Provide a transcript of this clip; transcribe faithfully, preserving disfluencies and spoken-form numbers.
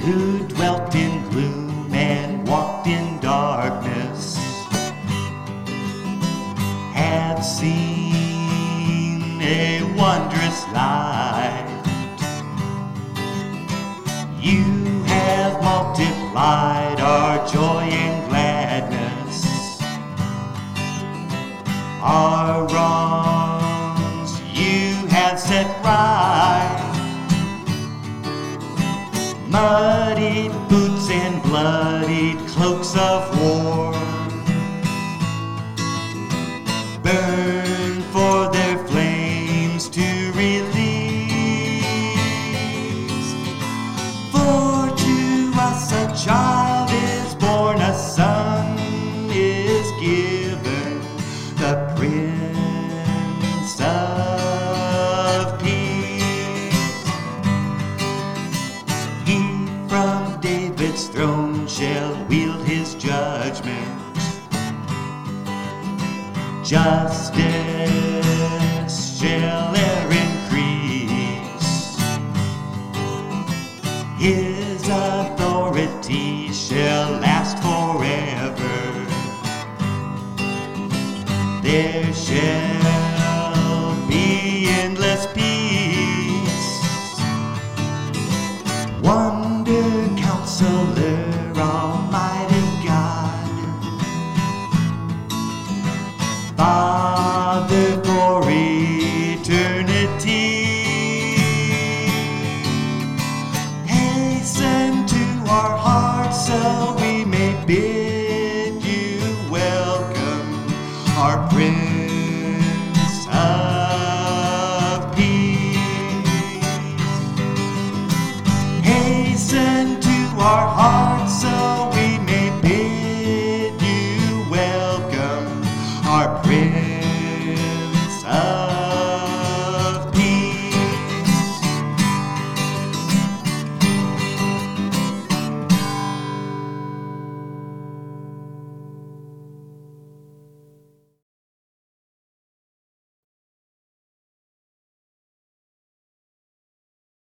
who dwelt in gloom and walked in darkness, have seen a wondrous light. You have multiplied our joy and gladness. Our wrongs you have set right. Muddied boots and bloodied cloaks of war burn for their flames to release. For to us a child is born, a son is given, the Prince of Peace. He from David's throne shall wield his judgment. Justice shall e'er increase. His authority shall last forever. There shall be endless peace. Wonder Counselor, Almighty God, Father for eternity, hasten to our hearts so we may bid you welcome, our Prince